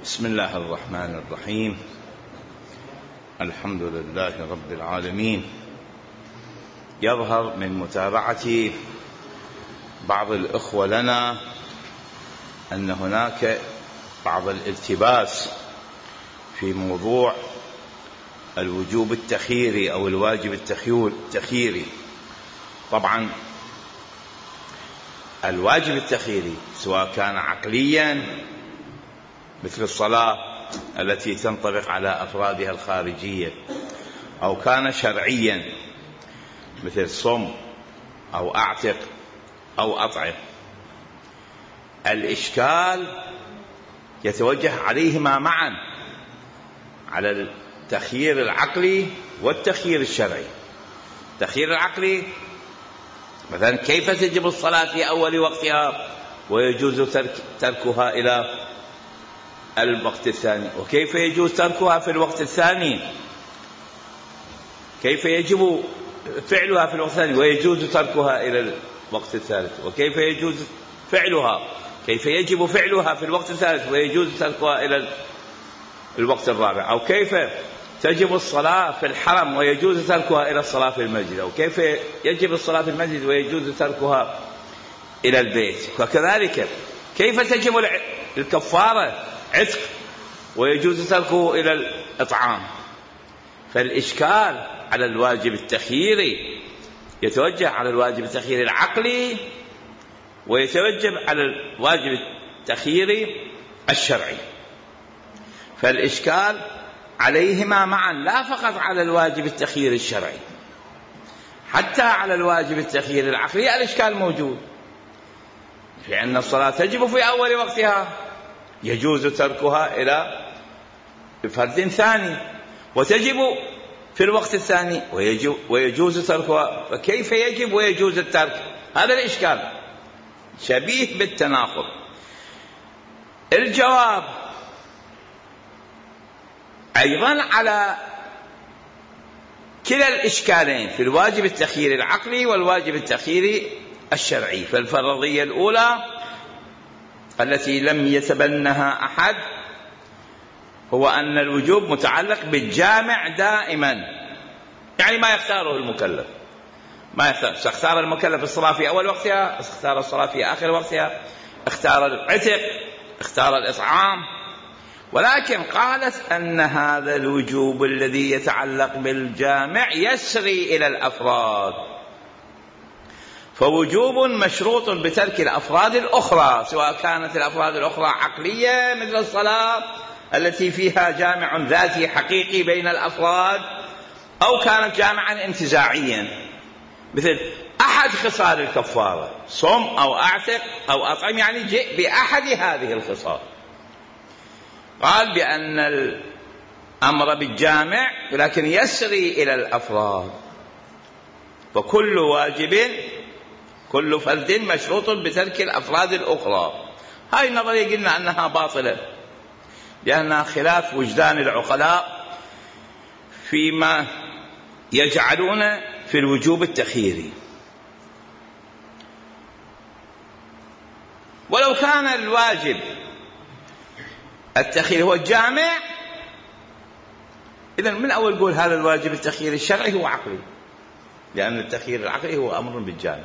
بسم الله الرحمن الرحيم. الحمد لله رب العالمين. يظهر من متابعة بعض الإخوة لنا أن هناك بعض الالتباس في موضوع الوجوب التخييري أو الواجب التخييري. طبعا الواجب التخييري سواء كان عقليا مثل الصلاة التي تنطبق على أفرادها الخارجية، أو كان شرعيا مثل صم أو أعتق أو أطعم، الإشكال يتوجه عليهما معا، على التخيير العقلي والتخيير الشرعي. التخيير العقلي مثلا كيف تجب الصلاة في أول وقتها ويجوز تركها إلى الوقت الثاني، وكيف يجوز تركها في الوقت الثاني، كيف يجب فعلها في الوقت الثاني ويجوز تركها إلى الوقت الثالث، وكيف يجوز فعلها، كيف يجب فعلها في الوقت الثالث ويجوز تركها إلى الوقت الرابع، أو كيف تجب الصلاة في الحرم ويجوز تركها إلى الصلاة في المسجد، أو كيف يجب الصلاة في المسجد ويجوز تركها إلى البيت. وكذلك كيف تجب الكفارة عتق ويجوز تركه إلى الإطعام. فالإشكال على الواجب التخييري يتوجه على الواجب التخييري العقلي ويتوجه على الواجب التخييري الشرعي. فالإشكال عليهما معا، لا فقط على الواجب التخييري الشرعي، حتى على الواجب التخييري العقلي الإشكال موجود، في أن الصلاة تجب في أول وقتها يجوز تركها إلى فرد ثاني، وتجب في الوقت الثاني ويجوز تركها، فكيف يجب ويجوز الترك؟ هذا الإشكال شبيه بالتناقض. الجواب أيضا على كلا الإشكالين في الواجب التخييري العقلي والواجب التخييري الشرعي. فالفرضية الأولى التي لم يتبنها أحد هو أن الوجوب متعلق بالجامع دائما، يعني ما يختاره المكلف، ما يختار. اختار المكلف الصلاة في أول وقتها، اختار الصلاة في آخر وقتها، اختار العتق، اختار الإطعام، ولكن قالت أن هذا الوجوب الذي يتعلق بالجامع يسري إلى الأفراد، فوجوب مشروط بترك الأفراد الأخرى، سواء كانت الأفراد الأخرى عقلية مثل الصلاة التي فيها جامع ذاتي حقيقي بين الأفراد، أو كانت جامعا انتزاعيا مثل أحد خصال الكفارة، صم أو أعتق أو أطعم، يعني جئ بأحد هذه الخصال. قال بأن الأمر بالجامع لكن يسري إلى الأفراد، فكل واجب كل فرد مشروط بترك الأفراد الأخرى. هاي النظرية قلنا أنها باطلة، لأنها خلاف وجدان العقلاء فيما يجعلون في الوجوب التخييري. ولو كان الواجب التخييري هو الجامع، إذن من أول قول هذا الواجب التخييري الشرعي هو عقلي، لأن التخيير العقلي هو أمر بالجامع.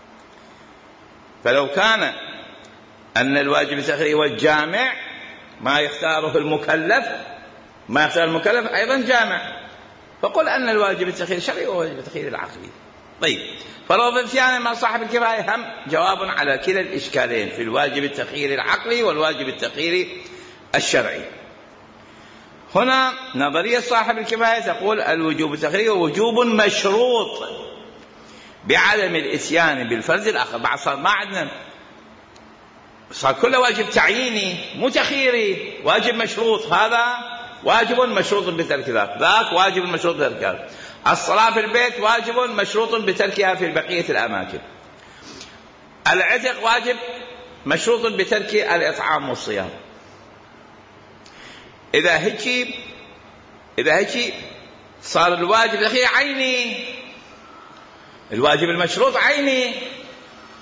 فلو كان أن الواجب التخييري هو الجامع، ما يختاره المكلف، ما يختار المكلف أيضا جامع، فقل أن الواجب التخييري الشرعي هو الواجب التخييري العقلي. طيب، فرض الثاني مع صاحب الكفاية هم جواب على كلا الإشكالين في الواجب التخييري العقلي والواجب التخييري الشرعي. هنا نظرية صاحب الكفاية تقول الوجوب التخييري هو وجوب مشروط بعدم الإتيان بالفرد الآخر. بعد صار ما عندنا، صار كله واجب تعييني مو تخييري، واجب مشروط، هذا واجب مشروط بترك ذاك واجب مشروط بترك. الصلاة في البيت واجب مشروط بتركها في بقية الأماكن. العتق واجب مشروط بترك الإطعام والصيام. إذا هيك صار الواجب الأخير عيني، الواجب المشروط عيني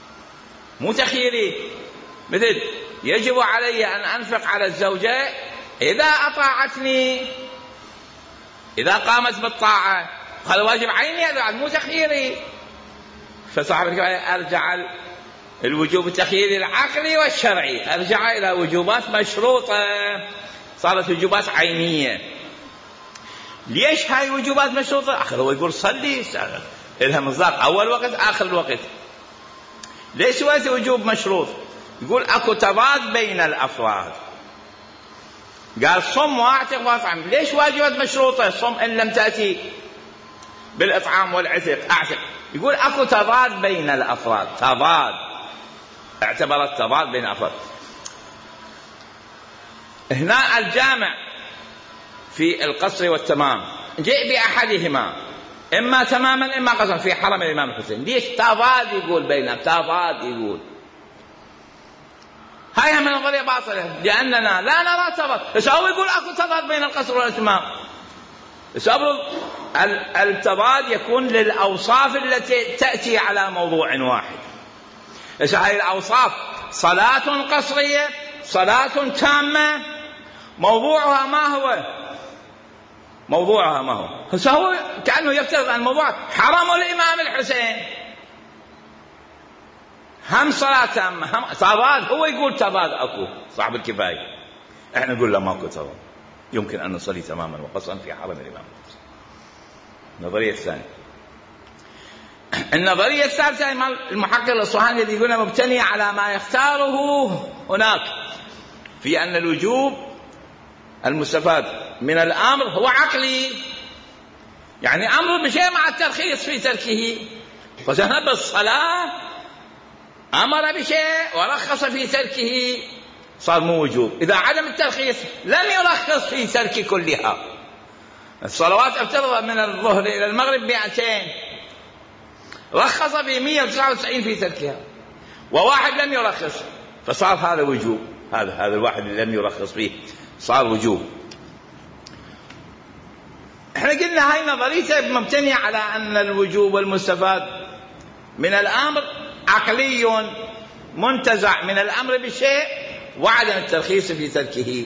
مو تخييري، مثل يجب علي أن أنفق على الزوجة إذا أطاعتني، إذا قامت بالطاعة هذا واجب عيني مو تخييري. فصاحب الكفاية أرجع الوجوب التخييري العقلي والشرعي، أرجع إلى وجوبات مشروطة، صارت وجوبات عينية. ليش هاي وجوبات مشروطة؟ آخر هو يقول صلي إلها مصداق أول وقت آخر الوقت. ليش سويت وجوب مشروط؟ يقول أكو تضاد بين الأفراد. قال صم واعتق واطعم. ليش واجبات مشروطة؟ صم إن لم تأتي بالإطعام والعتق أعتق. يقول أكو تضاد بين الأفراد، تضاد، اعتبرت تضاد بين الأفراد. هنا الجامع في القصر والتمام جاء بأحدهما إما تماما إما قصرا في حرم الإمام الحسين. ليش تضاد؟ يقول بينهم تضاد. يقول هاي من نظرية باطلة لأننا لا نرى تضاد. بس هو يقول أكو تضاد بين القصر والإتمام. التضاد يكون للأوصاف التي تأتي على موضوع واحد. هاي الأوصاف صلاة قصرية، صلاة تامة، موضوعها ما هو؟ موضوعها ما هو؟ هو كأنه يفترض أن الموضوع حرم الإمام الحسين، هم صلاة تامة هم تضاد. هو يقول تضاد أكو صاحب الكفاية، احنا نقول لا ماكو تضاد، يمكن أن نصلي تماما وقصرا في حرم الإمام الحسين. النظرية الثانية. النظرية الثالثة المحقق الأصفهاني الذي يقولنا مبتني على ما يختاره هناك في أن الوجوب المستفاد من الأمر هو عقلي، يعني أمر بشيء مع الترخيص في تركه. فذهب الصلاة أمر بشيء ورخص في تركه صار مو وجوب. إذا عدم الترخيص لم يرخص في ترك كلها. الصلوات افترض من الظهر إلى المغرب 200، رخص ب 199 في تركها، وواحد لم يرخص فصار هذا وجوب. هذا الواحد اللي لم يرخص فيه صار وجوب. احنا قلنا هاي نظريته مبتنية على أن الوجوب المستفاد من الأمر عقلي منتزع من الأمر بالشيء وعدم الترخيص في تركه.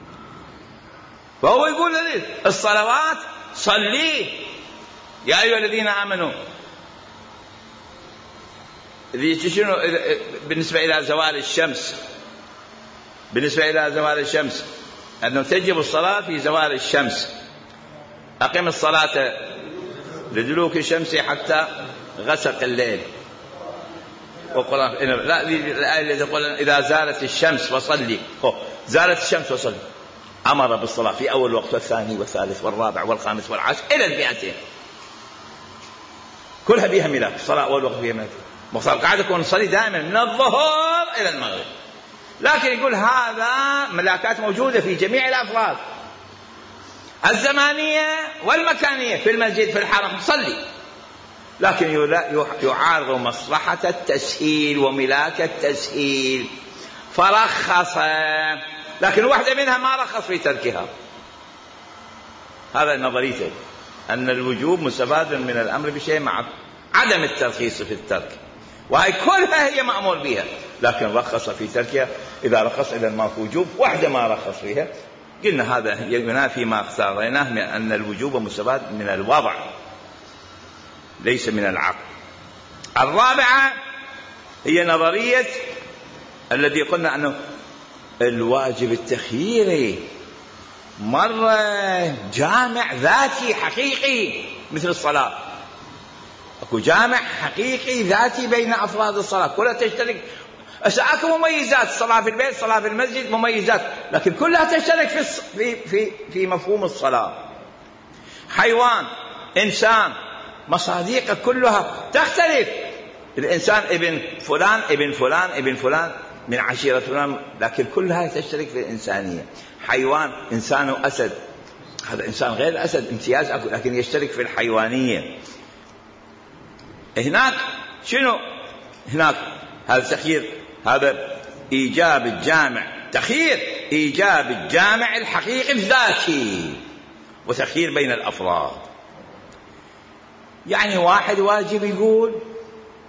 فهو يقول لي الصلوات صلي يا أيها الذين آمنوا. بالنسبة إلى زوال الشمس، بالنسبة إلى زوال الشمس أنه تجب الصلاة في زوال الشمس. أقم الصلاة لدلوك الشمس حتى غسق الليل. وقرأ لا الآية التي تقول إذا زالت الشمس فصلي، زالت الشمس وصلي. أمر بالصلاة في أول وقت والثاني والثالث والرابع والخامس والعاشر إلى 200، كلها بها ملاك. الصلاة أول وقت بها ملاك، مصار قاعد يكون نصلي دائما من الظهر إلى المغرب. لكن يقول هذا ملاكات موجودة في جميع الأفراد الزمانية والمكانية، في المسجد في الحرم صلي. لكن يعارض مصلحة التسهيل وملاك التسهيل فرخص، لكن واحدة منها ما رخص في تركها. هذا نظريته أن الوجوب مستفاد من الأمر بشيء مع عدم الترخيص في الترك، وهي كلها هي مأمور بها، لكن رخص في تركها. إذا رخص إذا ما في وجوب، واحدة ما رخص فيها. قلنا هذا ينافي ما اختارناه من أن الوجوب مستفاد من الوضع ليس من العقل. الرابعة هي نظرية الذي قلنا أنه الواجب التخييري مرة جامع ذاتي حقيقي مثل الصلاة. أكو جامع حقيقي ذاتي بين أفراد الصلاة كلها تشترك. أكو مميزات، الصلاة في البيت، الصلاة في المسجد مميزات، لكن كلها تشترك في مفهوم الصلاة. حيوان، إنسان، مصاديق كلها تختلف. الإنسان ابن فلان ابن فلان ابن فلان من عشيرة فلان، لكن كلها تشترك في الإنسانية. حيوان إنسان وأسد، هذا إنسان غير أسد، امتياز أكو، لكن يشترك في الحيوانية. هناك شنو؟ هناك هذا تخيير، هذا إيجاب الجامع، تخيير إيجاب الجامع الحقيقي الذاتي وتخيير بين الأفراد. يعني واحد واجب يقول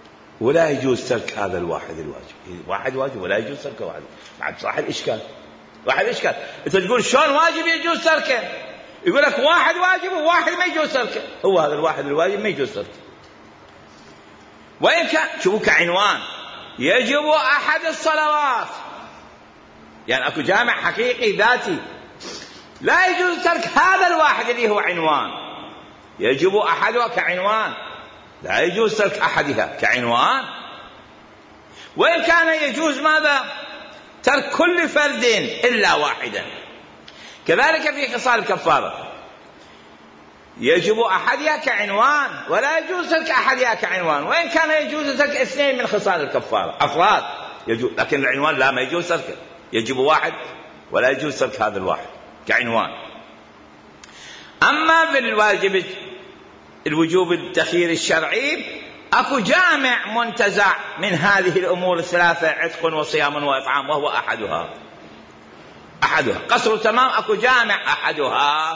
ولا يجوز ترك هذا الواحد الواجب، واحد واجب ولا يجوز ترك واحد. بعد صح الإشكال واحد إشكال، أنت تقول شلون واجب يجوز تركه؟ يقول لك واحد واجب وواحد ما يجوز تركه، هو هذا الواحد الواجب ما يجوز تركه. وإن كان شوفوا كعنوان يجب أحد الصلوات، يعني أكو جامع حقيقي ذاتي لا يجوز ترك هذا الواحد اللي هو عنوان، يجب أحدها كعنوان، لا يجوز ترك أحدها كعنوان. وإن كان يجوز ماذا؟ ترك كل فرد إلا واحدا. كذلك في خصال الكفارة يجب أحدها كعنوان ولا يجوز ترك أحدها كعنوان، وإن كان يجوز ترك اثنين من خصال الكفارة أفراد يجوز، لكن العنوان لا، ما يجوز تركه، يجب واحد ولا يجوز ترك هذا الواحد كعنوان. أما في الواجب الوجوب التخيير الشرعي أكو جامع منتزع من هذه الأمور الثلاثة، عتق وصيام وإطعام، وهو أحدها قصر تمام، أكو جامع أحدها،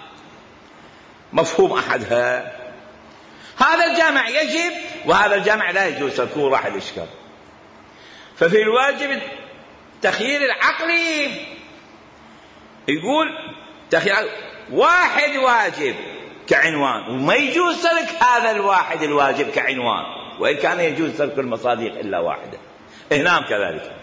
مفهوم أحدها، هذا الجامع يجب وهذا الجامع لا يجوز تركه، راح الإشكال. ففي الواجب التخيير العقلي يقول تخيير واحد واجب كعنوان وما يجوز ترك هذا الواحد الواجب كعنوان، وإن كان يجوز ترك المصادق إلا واحدة. هنام كذلك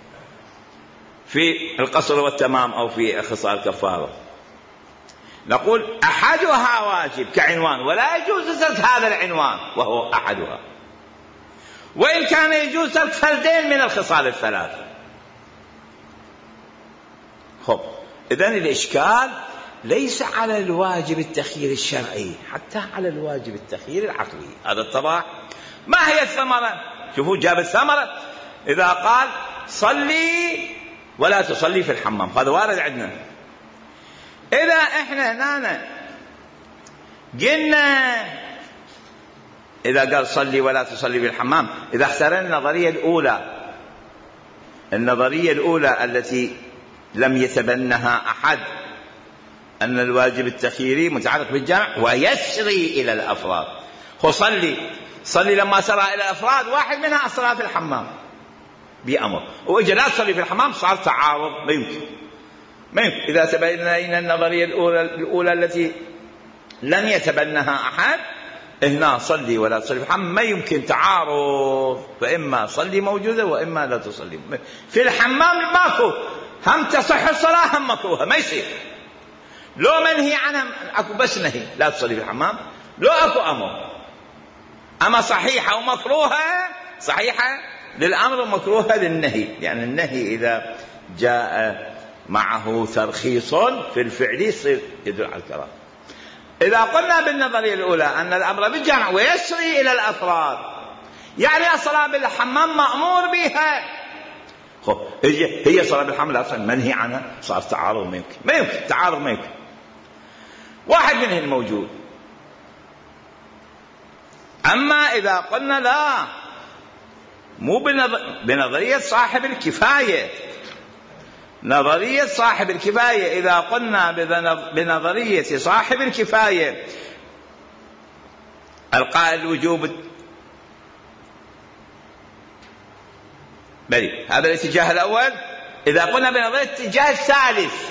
في القصر والتمام أو في خصال الكفارة نقول أحدها واجب كعنوان ولا يجوز ترك هذا العنوان وهو أحدها، وإن كان يجوز ترك فردين من الخصال الثلاثة. خب إذن الإشكال ليس على الواجب التخيير الشرعي، حتى على الواجب التخيير العقلي. هذا اتضح. ما هي الثمرة؟ شوفوا جاب الثمرة، إذا قال صلي ولا تصلي في الحمام، هذا وارد عندنا. إذا إحنا هنا قلنا إذا قال صلي ولا تصلي في الحمام، إذا اخترنا النظرية الأولى التي لم يتبنها أحد، أن الواجب التخييري متعلق بالجامع ويسري إلى الأفراد. صلي لما سرى إلى الأفراد واحد منها الصلاة في الحمام بأمر، وإجا لا تصلي في الحمام صار تعارض، ما يمكن. إذا تبين النظرية الأولى التي لم يتبنها أحد، هنا صلي ولا تصلي في الحمام ما يمكن تعارض، فإما صلي موجودة وإما لا تصلي. في الحمام ماكو، هم تصح الصلاة هم مكروهة، ما يصير. لو منهي عنها أكو بس نهي لا تصلي في الحمام، لو أكو أمر، أما صحيحة ومكروهة، صحيحة للأمر ومكروهة للنهي، يعني النهي إذا جاء معه ترخيص في الفعل يصير يدل على الكراهة. إذا قلنا بالنظرية الأولى أن الأمر بالجمع ويسري إلى الأفراد، يعني الصلاة بالحمام مأمور بها، هي صلاة بالحمام أصلا منهي عنها، صار تعارض، ما يمكن تعارض، ما يمكن. واحد منه الموجود. أما إذا قلنا لا، مو بنظرية صاحب الكفاية، نظرية صاحب الكفاية، إذا قلنا بنظرية صاحب الكفاية القائل الوجوب بلي، هذا الاتجاه الأول. إذا قلنا بنظرية الاتجاه الثالث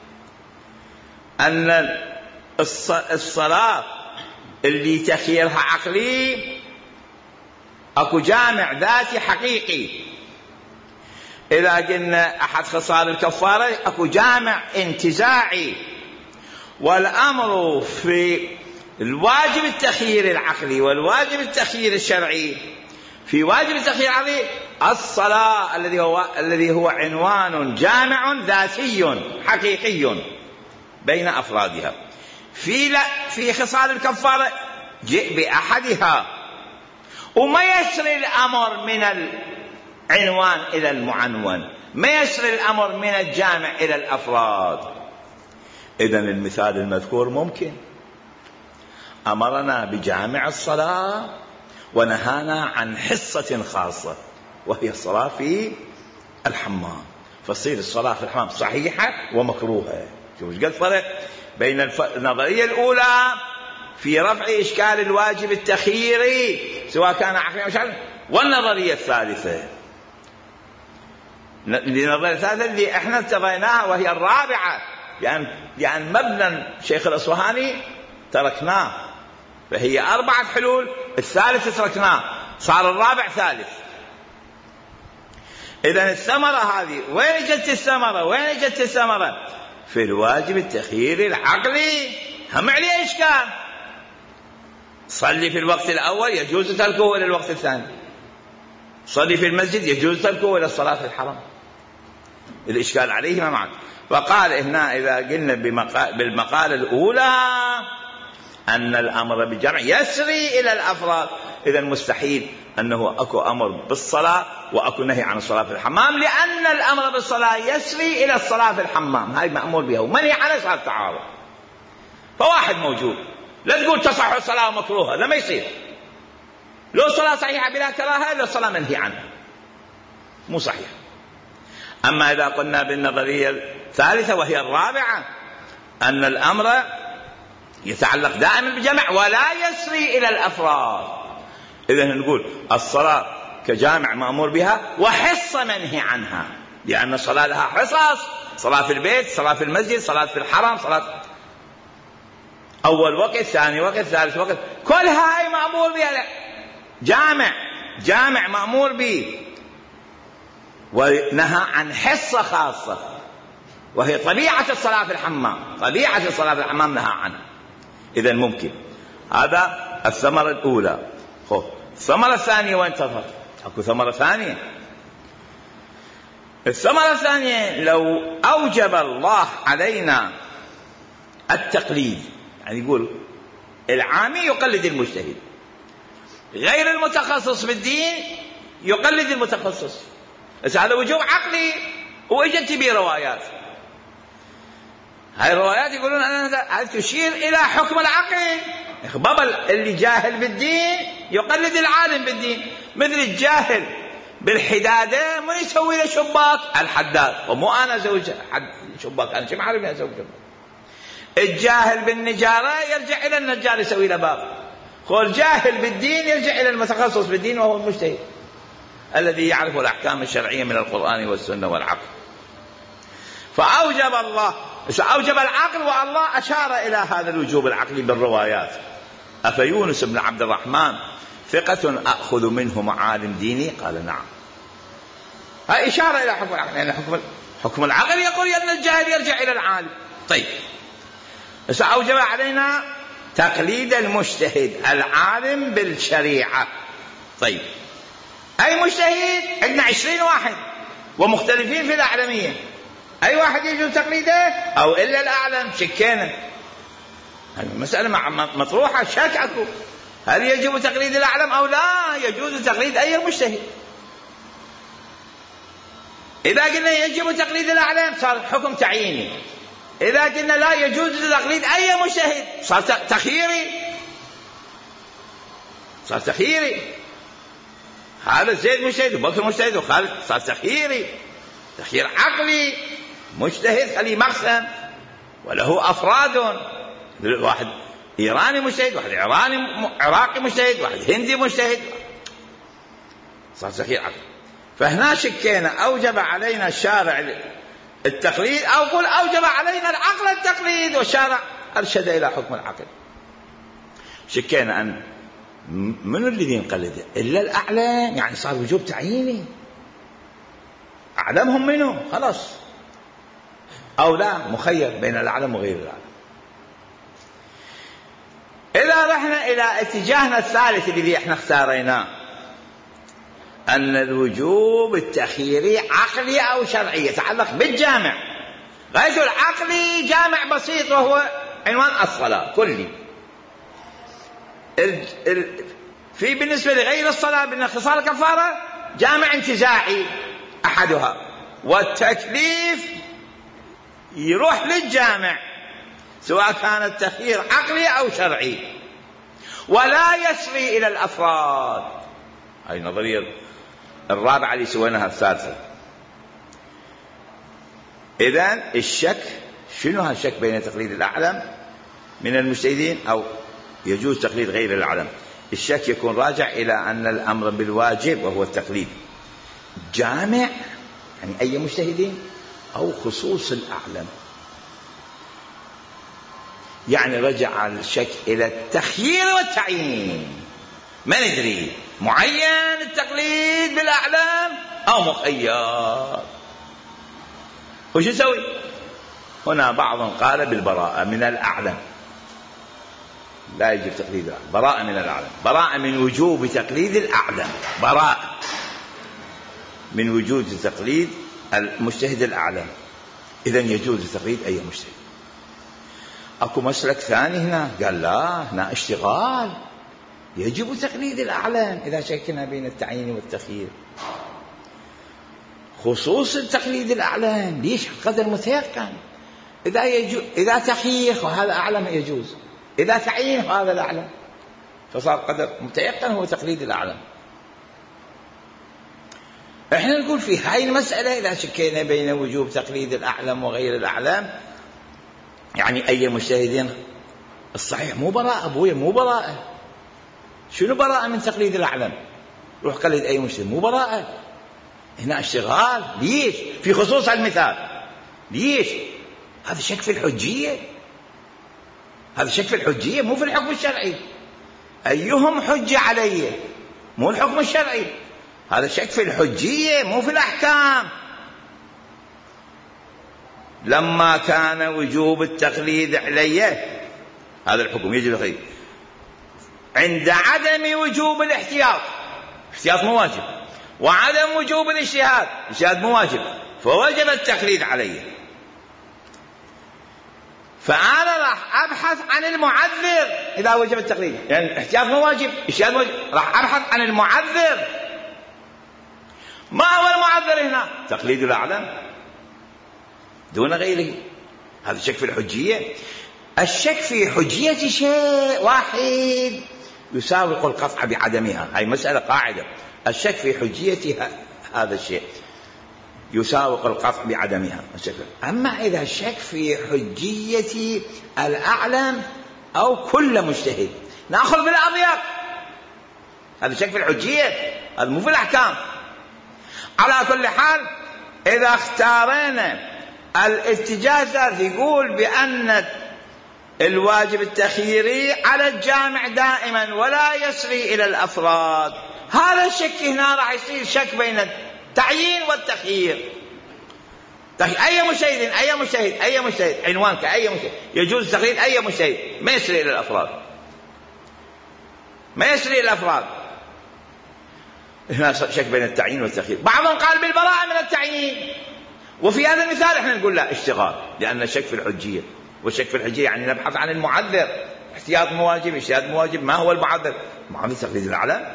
أن الصلاة اللي تخييرها عقلي أكو جامع ذاتي حقيقي، إذا قلنا أحد خصال الكفارة أكو جامع انتزاعي، والأمر في الواجب التخيير العقلي والواجب التخيير الشرعي. في واجب التخيير العقلي الصلاة الذي هو عنوان جامع ذاتي حقيقي بين أفرادها. في خصال الكفارة جئ بأحدها، وما يسري الأمر من العنوان إلى المعنون، ما يسري الأمر من الجامع إلى الأفراد. إذن المثال المذكور ممكن، أمرنا بجامع الصلاة ونهانا عن حصة خاصة وهي الصلاة في الحمام، فتصير الصلاة في الحمام صحيحة ومكروهة. شوف ايش قد فرق بين النظرية الأولى في رفع إشكال الواجب التخييري سواء كان عقليا أو شرعيا، والنظرية الثالثة. للنظرية الثالثة اللي احنا اتبعناها وهي الرابعة، يعني مبنى شيخ الأصفهاني تركناه، فهي 4 حلول، الثالث تركناه، صار الرابع ثالث. إذن الثمرة هذه وين جت الثمرة؟ وين جت الثمرة؟ في الواجب التخييري العقلي، هم عليه إشكال. صلي في الوقت الأول يجوز تركه إلى الوقت الثاني، صلي في المسجد يجوز تركه إلى الصلاة في الحرم، الإشكال عليهما معا. فقال هنا إذا قلنا بالمقالة الأولى أن الأمر بالجمع يسري إلى الأفراد، إذا مستحيل أنه أكو أمر بالصلاة وأكو نهي عن الصلاة في الحمام، لأن الأمر بالصلاة يسري إلى الصلاة في الحمام، هاي مأمور بها ومنهي عنها، صار تعارض. فواحد موجود، لا تقول تصح الصلاة مكروهة، لا ما يصير. لو الصلاة صحيحة بلا كراهة، لو الصلاة منهي عنها مو صحيح. أما إذا قلنا بالنظرية الثالثة وهي الرابعة أن الأمر يتعلق دائما بالجمع ولا يسري إلى الأفراد، إذن نقول الصلاة كجامع مأمور بها وحصة منهي عنها، لأن الصلاة لها حصص، صلاة في البيت، صلاة في المسجد، صلاة في الحرم، صلاة أول وقت، ثاني وقت، ثالث وقت، كل هاي مأمور بها، جامع مأمور به، ونهى عن حصة خاصة وهي طبيعة الصلاة في الحمام، طبيعة الصلاة في الحمام نهى عنها. إذن ممكن هذا الثمرة الأولى. الثمرة الثانية وين تظهر؟ أكو ثمرة ثانية. الثمرة الثانية لو أوجب الله علينا التقليد، يعني يقول العامي يقلد المجتهد، غير المتخصص بالدين يقلد المتخصص، بس هذا وجوب عقلي، وإجت به روايات، هاي الروايات يقولون أنها تشير إلى حكم العقل. بابل اللي جاهل بالدين يقلد العالم بالدين، مثل الجاهل بالحدادة ما يسوي له شباك الحداد، ومو أنا أسوي شباك، أنا شو عارف أسوي شباك. الجاهل بالنجارة يرجع إلى النجار يسوي له باب. الجاهل بالدين يرجع إلى المتخصص بالدين وهو المجتهد الذي يعرف الأحكام الشرعية من القرآن والسنة والعقل. فأوجب الله، أوجب العقل، والله أشار إلى هذا الوجوب العقلي بالروايات. أفيونس بن عبد الرحمن ثقة أخذ منه معالم ديني؟ قال نعم. هاي إشارة إلى حكم العقل، يعني حكم العقل يقول أن الجاهل يرجع إلى العالم. طيب، أوجب علينا تقليد المجتهد العالم بالشريعة. طيب، أي مجتهد؟ عندنا 20 واحد ومختلفين في الأعلمية، أي واحد يجوز تقليده أو إلا الأعلم؟ شكينا، المسألة مطروحة، شك أكو، هل يجب تقليد الأعلم أو لا يجوز تقليد أي مجتهد؟ إذا قلنا يجب تقليد الأعلم صار حكم تعييني، إذا قلنا لا يجوز تقليد أي مجتهد صار تخييري، صار تخييري. هذا زيد مجتهد وبكر مجتهد وخالد، صار تخييري، تخيير عقلي. مجتهد خليه مقسم وله أفراد، واحد إيراني مجتهد، واحد عراقي مجتهد، واحد هندي مجتهد، صار تخيير عقلي. فهنا شكينا، أوجب علينا الشارع التقليد أو قل أوجب علينا العقل التقليد، والشارع أرشد إلى حكم العقل. شكينا أن من الذي ينقلد إلا الأعلم، يعني صار وجوب تعييني، أعلمهم منه خلاص، أو لا مخير بين الأعلم وغير الأعلم. إذا رحنا إلى اتجاهنا الثالث الذي احنا اختاريناه، أن الوجوب التخييري عقلي أو شرعي يتعلق بالجامع، غير العقلي جامع بسيط وهو عنوان الصلاة كلي. في بالنسبة لغير الصلاة بالخصال الكفارة جامع انتزاعي أحدها، والتكليف يروح للجامع سواء كان التخيير عقلي أو شرعي، ولا يسري إلى الأفراد. هذه النظرية الرابعة اللي سويناها الثالثة. إذن الشك شنو هالشك بين تقليد الأعلم من المجتهدين أو يجوز تقليد غير الأعلم؟ الشك يكون راجع إلى أن الأمر بالواجب وهو التقليد جامع يعني أي مجتهدين، أو خصوص الأعلم. يعني رجع الشك إلى التخيير والتعيين، ما ندري معين التقليد بالأعلام أو مخير. وش نسوي؟ هنا بعضهم قال بالبراءة من الأعلم، لا يجب تقليد الأعلم، براءة من الأعلم، براءة من وجوب تقليد الأعلم، براءة من وجود تقليد المجتهد الأعلم، إذن يجوز تقليد أي مجتهد. أكو مسلك ثاني هنا قال لا، هنا اشتغال، يجب تقليد الأعلم إذا شكنا بين التعيين والتخيير. خصوص التقليد الأعلم ليش؟ قدر متيقن، إذا تخيير وهذا أعلم يجوز، إذا تعيين هذا الأعلم، فصار قدر متيقن هو تقليد الأعلم. احنا نقول في هاي المسألة إذا شكينا بين وجوب تقليد الأعلم وغير الأعلم، يعني أي مجتهدين، الصحيح مو براءة أبويا، مو براءة. شنو براءة من تقليد الأعلم؟ روح قلد أي مجتهد، مو براءة. هنا اشتغال، ليش؟ في خصوص المثال، ليش؟ هذا شك في الحجية، هذا شك في الحجية مو في الحكم الشرعي. أيهم حجة علي، مو الحكم الشرعي، هذا شك في الحجية مو في الأحكام. لما كان وجوب التقليد علي، هذا الحكم يجب التقليد، عند عدم وجوب الاحتياط، الاحتياط مو واجب، وعدم وجوب الاجتهاد، الاجتهاد مو واجب، فوجب التقليد علي. فأنا راح أبحث عن المعذر إذا وجب التقليد، يعني الاحتياط مو واجب، الاجتهاد مو واجب، راح أبحث عن المعذر. ما هو المعذر هنا؟ تقليد الأعلم دون غيره. هذا شك في الحجية. الشك في حجية شيء واحد يساوق القطع بعدمها، هاي مسألة قاعدة، الشك في حجية هذا الشيء يساوق القطع بعدمها. أما إذا شك في حجية الأعلم أو كل مجتهد، نأخذ بالأضيق، هذا شك في الحجية، هذا مو في الأحكام. على كل حال إذا اختارنا الاتجاه يقول بأن الواجب التخييري على الجامع دائما ولا يسري إلى الأفراد، هذا الشك هنا راح يصير شك بين التعيين والتخيير. أي مجتهد أي مجتهد أي مجتهد، عنوانك أي مجتهد، يجوز تقليد أي مجتهد، ما يسري إلى الأفراد، ما يسري إلى الأفراد. هنا شك بين التعيين والتخيير. بعضهم قال بالبراءة من التعيين، وفي هذا المثال احنا نقول لا، اشتغال، لأن الشك في الحجية، والشك في الحجية يعني نبحث عن المعذر، احتياط مواجب، اجتهاد مواجب، ما هو المعذر؟ معذر تقليد الأعلام.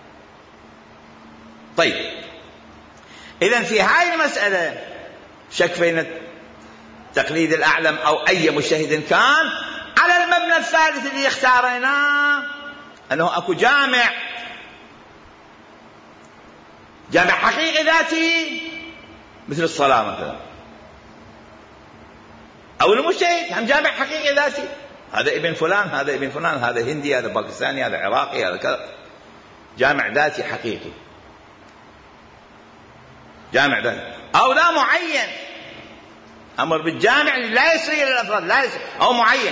طيب، إذن في هاي المسألة شك بين تقليد الأعلم أو أي مجتهد كان على المبنى الثالث اللي اختارناه، أنه أكو جامع حقيقي ذاتي مثل الصلاة مثلا، أو المجتهد هم جامع حقيقي ذاتي، هذا ابن فلان، هذا ابن فلان، هذا هندي، هذا باكستاني، هذا عراقي، هذا كذا، جامع ذاتي حقيقي، جامع ذاتي. أو لا معين، أمر بالجامع لا يسري إلى الأفراد، لا يسري، أو معين.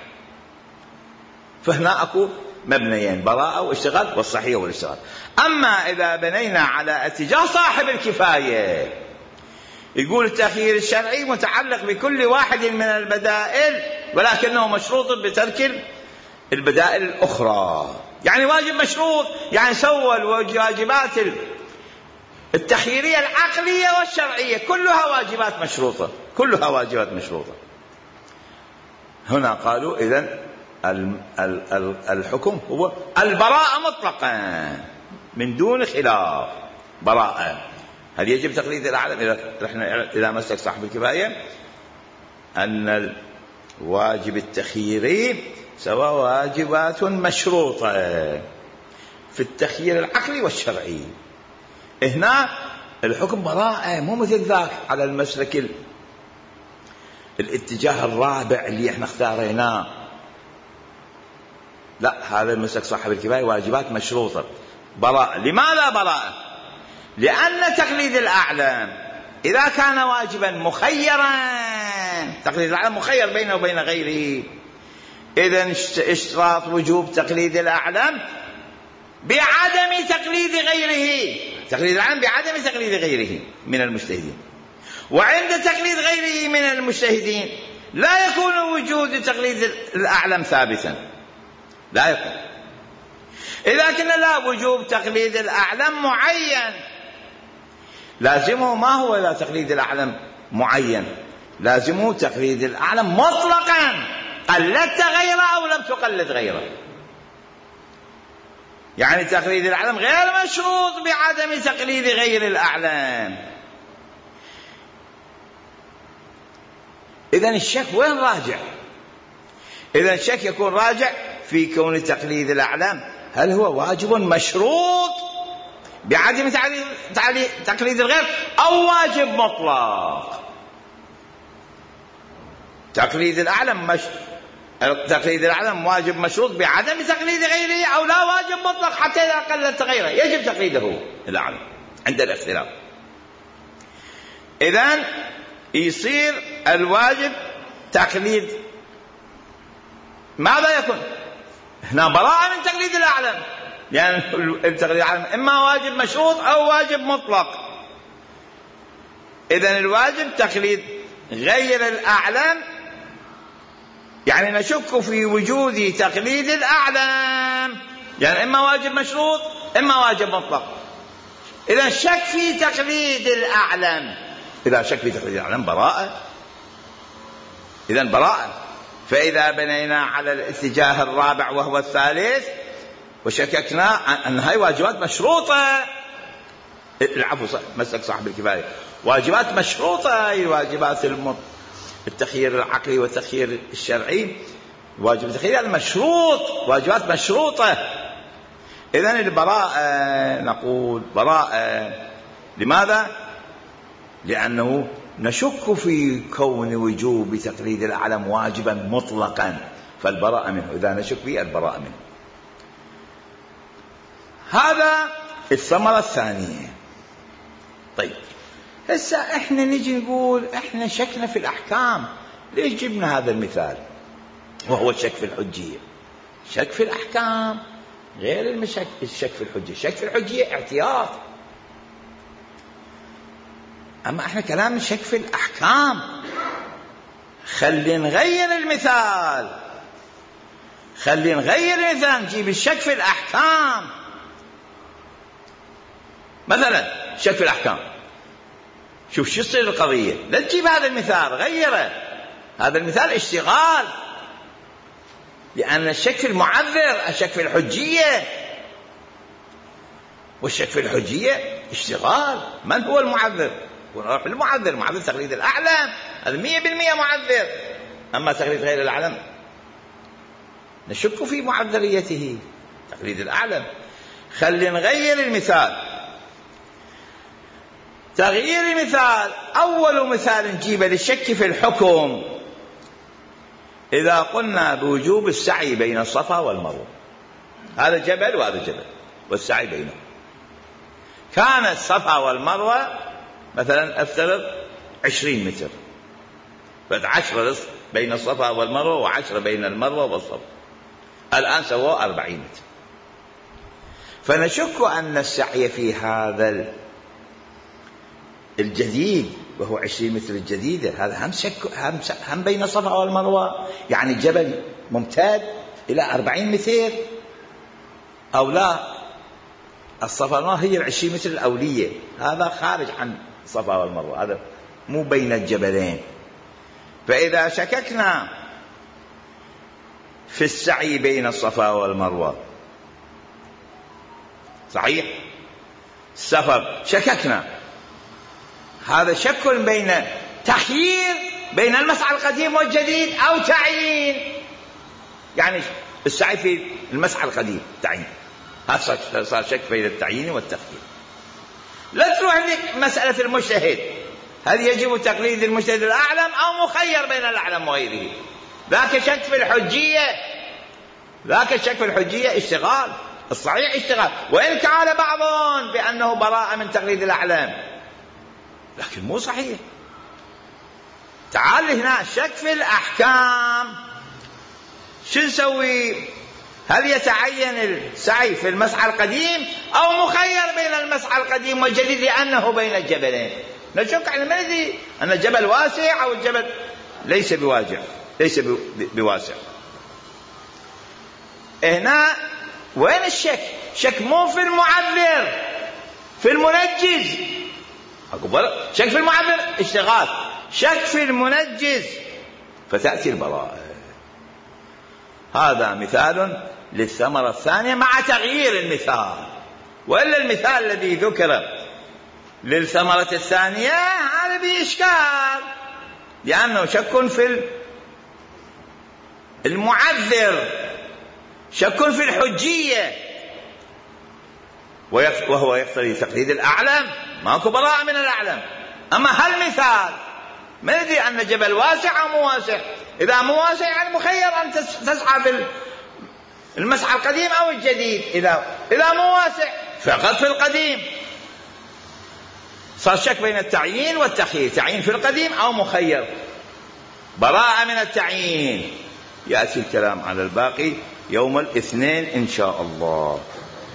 فهنا أكو مبنيين، براءة واشتغال، والصحيح والاشتغال. أما إذا بنينا على اتجاه صاحب الكفاية، يقول التخيير الشرعي متعلق بكل واحد من البدائل، ولكنه مشروط بترك البدائل الأخرى. يعني واجب مشروط، يعني سوى الواجبات التخييرية العقلية والشرعية كلها واجبات مشروطة، كلها واجبات مشروطة. هنا قالوا إذن الحكم هو البراءة مطلقا من دون خلاف، براءة. هل يجب تقليد الأعلم؟ إذا مسك صاحب الكفاية أن الواجب التخييري سوى واجبات مشروطة في التخيير العقلي والشرعي. هنا الحكم براءة، مو مثل ذاك على المسلك الاتجاه الرابع اللي احنا اختاريناه، لا، هذا المسلك صاحب الكفاية واجبات مشروطة، براءة. لماذا براءة؟ لأن تقليد الأعلم إذا كان واجبا مخيرا، تقليد الأعلم مخير بينه وبين غيره، إذن اشتراط وجوب تقليد الأعلم بعدم تقليد غيره، تقليد الأعلم بعدم تقليد غيره من المجتهدين. وعند تقليد غيره من المجتهدين لا يكون وجود تقليد الأعلم ثابتا، لا يكون. إذا كنا لا وجوب تقليد الأعلم معين، لازمه ما هو لا تقليد الأعلم معين؟ لازمه تقليد الأعلم مطلقا، قلدت غيره أو لم تقلد غيره. يعني تقليد الأعلم غير مشروط بعدم تقليد غير الأعلم. إذن الشك وين راجع؟ إذن الشك يكون راجع في كون تقليد الأعلم هل هو واجب مشروط بعدم تقليد الغير أو واجب مطلق. تقليد الأعلم واجب مشروط بعدم تقليد غيره، أو لا واجب مطلق حتى إذا قلدت غيره يجب تقليده الأعلم عند الاختلاف. إذن يصير الواجب تقليد، ماذا يكون هنا؟ براءة من تقليد الأعلم، يعني تقليد الأعلم إما واجب مشروط أو واجب مطلق. إذن الواجب تقليد غير الأعلم، يعني نشك في وجود تقليد الأعلم، يعني إما واجب مشروط إما واجب مطلق. إذن شك في تقليد الأعلم، إذا شك في تقليد الأعلم براءة، إذن براءة. فإذا بنينا على الاتجاه الرابع وهو الثالث وشككنا أن هاي واجبات مشروطة، العفو مسلك صاحب الكفاية، واجبات مشروطة، هي واجبات التخيير العقلي والتخيير الشرعي، واجب التخيير المشروط، واجبات مشروطة. إذن البراءة نقول براءة، لماذا؟ لأنه نشك في كون وجوب تقليد الأعلم واجبا مطلقا، فالبراءة منه، إذا نشك فيه البراءة منه. هذا الثمرة الثانية. طيب هسه احنا نجي نقول احنا شكنا في الأحكام، ليش جبنا هذا المثال وهو الشك في الحجية؟ شك في الأحكام غير الشك في الحجية. الشك في الحجية اعتياط، أما احنا كلام الشك في الأحكام. خلي نغير المثال، نجيب الشك في الأحكام. مثلا شك في الأحكام، شوف شو يصير القضية، لا تجيب هذا المثال، غيره. هذا المثال اشتغال، لأن الشك في المعذر، الشك في الحجية، والشك في الحجية اشتغال. من هو المعذر؟ ونروح المعذر تقليد الأعلم، هذا 100% معذر. أما تقليد غير الأعلم نشك في معذريته، تقليد الأعلم. خلي نغير المثال. تغيير المثال، أول مثال نجيبه للشك في الحكم، إذا قلنا بوجوب السعي بين الصفا والمروة، هذا جبل وهذا جبل والسعي بينهم، كان الصفا والمروة مثلا افترض 20 متر، بعد 10 بين الصفا والمروة و10 بين المروة والصفا، الآن سووا 40 متر. فنشك أن السعي في هذا الجديد وهو 20 متر الجديدة، هذا هم بين الصفا والمروة، يعني الجبل ممتد إلى 40 متر أو لا؟ الصفا والمروة هي 20 متر الأولية، هذا خارج عن الصفا والمروة، هذا مو بين الجبلين. فإذا شككنا في السعي بين الصفا والمروة، صحيح السفر شككنا، هذا شك بين تخيير بين المسعى القديم والجديد أو تعيين، يعني السعي في المسعى القديم تعيين، هذا صار شك بين التعيين والتخيير. لا تروح عندك مسألة المجتهد، هل يجب تقليد المجتهد الأعلم أو مخير بين الأعلم وغيره؟ ذاك شك في الحجية، اشتغال، الصحيح اشتغال، وإن كان بعضهم بأنه براءة من تقليد الأعلام، لكن مو صحيح. تعال هنا شك في الأحكام، شو نسوي؟ هل يتعين السعي في المسعى القديم أو مخير بين المسعى القديم والجديد لأنه بين الجبلين؟ نشك على ما ندري أن الجبل واسع أو الجبل ليس بواسع. هنا وين الشك؟ شك مو في المعذر، في المنجز. شك في المعذر اشتغال، شك في المنجز فتأتي البراءة. هذا مثال للثمرة الثانية مع تغيير المثال. وإلا المثال الذي ذكر للثمرة الثانية هذا بإشكال، لأنه شك في المعذر، شك في الحجية، وهو يقتضي تقليد الأعلم، ماكو براءة من الأعلم. أما هالمثال ما ندري أن الجبل واسع أو مو واسع. إذا مو واسع يعني مخير أن تسعى في المسعى القديم أو الجديد. إذا مو واسع فقط في القديم. صار شك بين التعيين والتخيير، تعيين في القديم أو مخير، براءة من التعيين. يأتي الكلام على الباقي يوم الاثنين إن شاء الله.